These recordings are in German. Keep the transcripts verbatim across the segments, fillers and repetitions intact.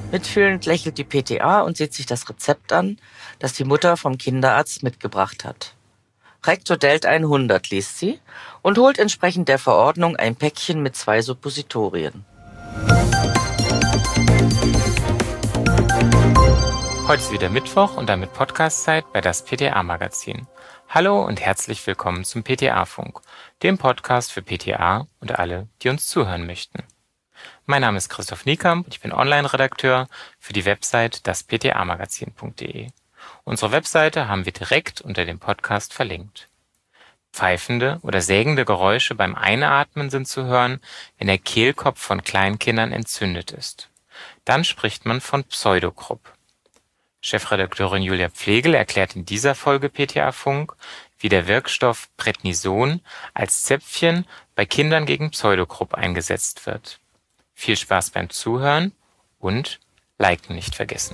Mitfühlend lächelt die P T A und sieht sich das Rezept an, das die Mutter vom Kinderarzt mitgebracht hat. Rectodelt hundert liest sie und holt entsprechend der Verordnung ein Päckchen mit zwei Suppositorien. Heute ist wieder Mittwoch und damit Podcast-Zeit bei das P T A-Magazin. Hallo und herzlich willkommen zum P T A-Funk, dem Podcast für P T A und alle, die uns zuhören möchten. Mein Name ist Christoph Niekamp und ich bin Online-Redakteur für die Website das p t a magazin punkt d e. Unsere Webseite haben wir direkt unter dem Podcast verlinkt. Pfeifende oder sägende Geräusche beim Einatmen sind zu hören, wenn der Kehlkopf von Kleinkindern entzündet ist. Dann spricht man von Pseudokrupp. Chefredakteurin Julia Pflegel erklärt in dieser Folge P T A-Funk, wie der Wirkstoff Prednison als Zäpfchen bei Kindern gegen Pseudokrupp eingesetzt wird. Viel Spaß beim Zuhören und Liken nicht vergessen.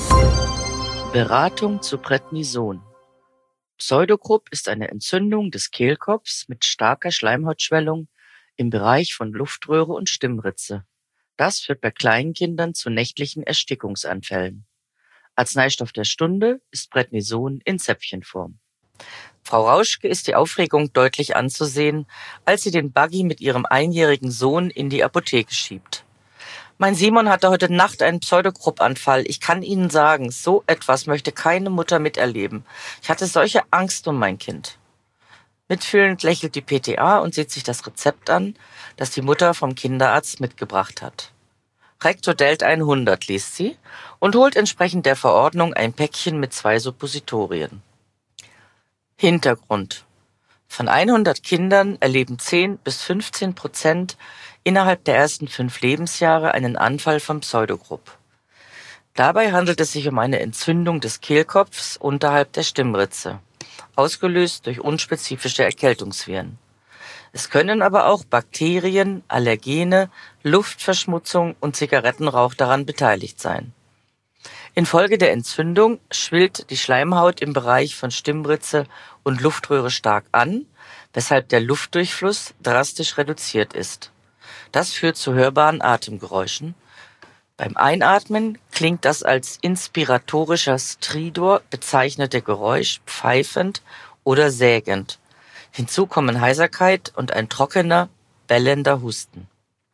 Beratung zu Prednison. Pseudokrupp ist eine Entzündung des Kehlkopfs mit starker Schleimhautschwellung im Bereich von Luftröhre und Stimmritze. Das führt bei kleinen Kindern zu nächtlichen Erstickungsanfällen. Arzneistoff der Stunde ist Prednison in Zäpfchenform. Frau Rauschke ist die Aufregung deutlich anzusehen, als sie den Buggy mit ihrem einjährigen Sohn in die Apotheke schiebt. Mein Simon hatte heute Nacht einen Pseudokrupp-Anfall. Ich kann Ihnen sagen, so etwas möchte keine Mutter miterleben. Ich hatte solche Angst um mein Kind. Mitfühlend lächelt die P T A und sieht sich das Rezept an, das die Mutter vom Kinderarzt mitgebracht hat. Rectodelt hundert liest sie und holt entsprechend der Verordnung ein Päckchen mit zwei Suppositorien. Hintergrund: Von hundert Kindern erleben zehn bis fünfzehn Prozent innerhalb der ersten fünf Lebensjahre einen Anfall von Pseudokrupp. Dabei handelt es sich um eine Entzündung des Kehlkopfs unterhalb der Stimmritze, ausgelöst durch unspezifische Erkältungsviren. Es können aber auch Bakterien, Allergene, Luftverschmutzung und Zigarettenrauch daran beteiligt sein. Infolge der Entzündung schwillt die Schleimhaut im Bereich von Stimmritze und Luftröhre stark an, weshalb der Luftdurchfluss drastisch reduziert ist. Das führt zu hörbaren Atemgeräuschen. Beim Einatmen klingt das als inspiratorischer Stridor bezeichnete Geräusch pfeifend oder sägend. Hinzu kommen Heiserkeit und ein trockener, bellender Husten.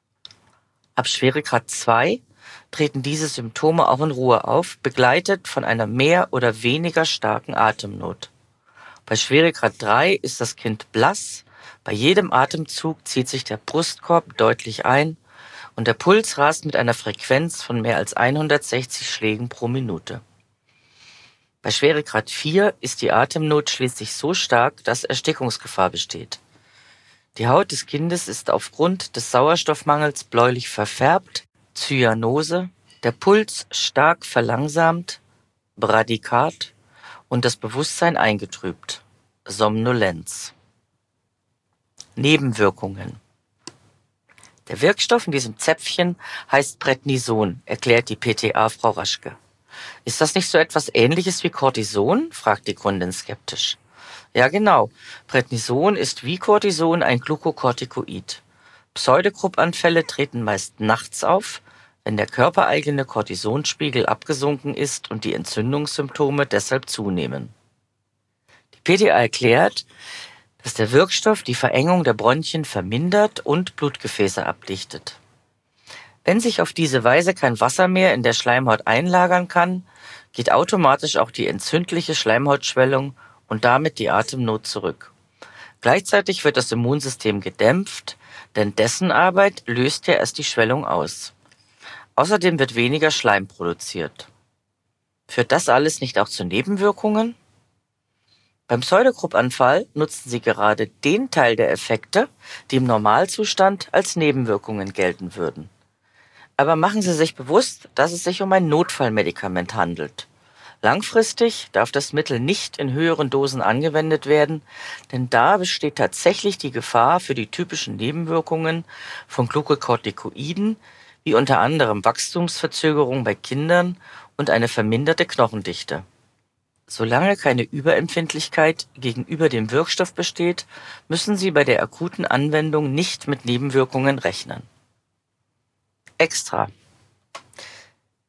Ab Schweregrad zwei treten diese Symptome auch in Ruhe auf, begleitet von einer mehr oder weniger starken Atemnot. Bei Schweregrad drei ist das Kind blass, bei jedem Atemzug zieht sich der Brustkorb deutlich ein und der Puls rast mit einer Frequenz von mehr als hundertsechzig Schlägen pro Minute. Bei Schweregrad vier ist die Atemnot schließlich so stark, dass Erstickungsgefahr besteht. Die Haut des Kindes ist aufgrund des Sauerstoffmangels bläulich verfärbt, Zyanose, der Puls stark verlangsamt, Bradykard und das Bewusstsein eingetrübt, Somnolenz. Nebenwirkungen. Der Wirkstoff in diesem Zäpfchen heißt Prednison, erklärt die P T A Frau Raschke. Ist das nicht so etwas Ähnliches wie Cortison? Fragt die Kundin skeptisch. Ja, genau. Prednison ist wie Cortison ein Glukokortikoid. Pseudokrupp-Anfälle treten meist nachts auf, wenn der körpereigene Cortisonspiegel abgesunken ist und die Entzündungssymptome deshalb zunehmen. Die P T A erklärt, dass der Wirkstoff die Verengung der Bronchien vermindert und Blutgefäße abdichtet. Wenn sich auf diese Weise kein Wasser mehr in der Schleimhaut einlagern kann, geht automatisch auch die entzündliche Schleimhautschwellung und damit die Atemnot zurück. Gleichzeitig wird das Immunsystem gedämpft, denn dessen Arbeit löst ja erst die Schwellung aus. Außerdem wird weniger Schleim produziert. Führt das alles nicht auch zu Nebenwirkungen? Beim Pseudokrupp-Anfall nutzen sie gerade den Teil der Effekte, die im Normalzustand als Nebenwirkungen gelten würden. Aber machen Sie sich bewusst, dass es sich um ein Notfallmedikament handelt. Langfristig darf das Mittel nicht in höheren Dosen angewendet werden, denn da besteht tatsächlich die Gefahr für die typischen Nebenwirkungen von Glukokortikoiden, wie unter anderem Wachstumsverzögerung bei Kindern und eine verminderte Knochendichte. Solange keine Überempfindlichkeit gegenüber dem Wirkstoff besteht, müssen Sie bei der akuten Anwendung nicht mit Nebenwirkungen rechnen. Extra.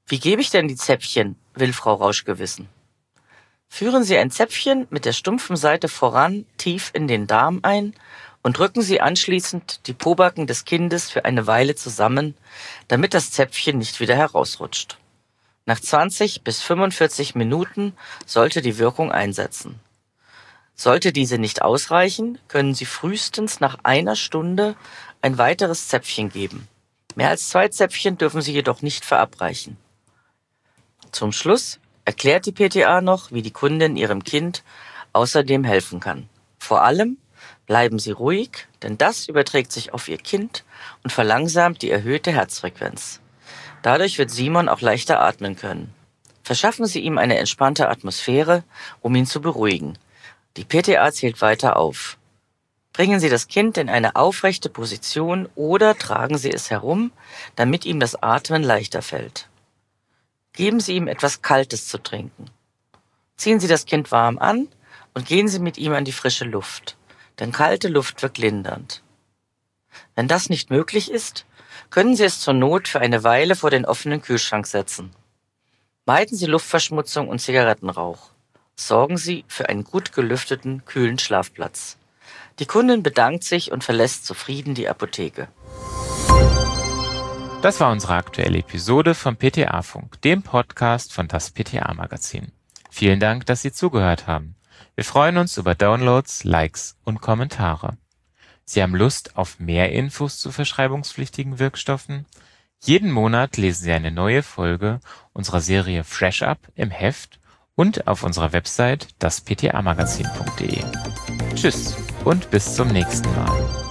Wie gebe ich denn die Zäpfchen, will Frau Rauschke wissen. Führen Sie ein Zäpfchen mit der stumpfen Seite voran tief in den Darm ein und drücken Sie anschließend die Pobacken des Kindes für eine Weile zusammen, damit das Zäpfchen nicht wieder herausrutscht. Nach zwanzig bis fünfundvierzig Minuten sollte die Wirkung einsetzen. Sollte diese nicht ausreichen, können Sie frühestens nach einer Stunde ein weiteres Zäpfchen geben. Mehr als zwei Zäpfchen dürfen Sie jedoch nicht verabreichen. Zum Schluss erklärt die P T A noch, wie die Kundin ihrem Kind außerdem helfen kann. Vor allem bleiben Sie ruhig, denn das überträgt sich auf Ihr Kind und verlangsamt die erhöhte Herzfrequenz. Dadurch wird Simon auch leichter atmen können. Verschaffen Sie ihm eine entspannte Atmosphäre, um ihn zu beruhigen. Die P T A zählt weiter auf. Bringen Sie das Kind in eine aufrechte Position oder tragen Sie es herum, damit ihm das Atmen leichter fällt. Geben Sie ihm etwas Kaltes zu trinken. Ziehen Sie das Kind warm an und gehen Sie mit ihm an die frische Luft, denn kalte Luft wirkt lindernd. Wenn das nicht möglich ist, können Sie es zur Not für eine Weile vor den offenen Kühlschrank setzen. Meiden Sie Luftverschmutzung und Zigarettenrauch. Sorgen Sie für einen gut gelüfteten, kühlen Schlafplatz. Die Kundin bedankt sich und verlässt zufrieden die Apotheke. Das war unsere aktuelle Episode vom P T A-Funk, dem Podcast von das P T A-Magazin. Vielen Dank, dass Sie zugehört haben. Wir freuen uns über Downloads, Likes und Kommentare. Sie haben Lust auf mehr Infos zu verschreibungspflichtigen Wirkstoffen? Jeden Monat lesen Sie eine neue Folge unserer Serie Fresh Up im Heft und auf unserer Website das p t a magazin punkt d e. Tschüss und bis zum nächsten Mal.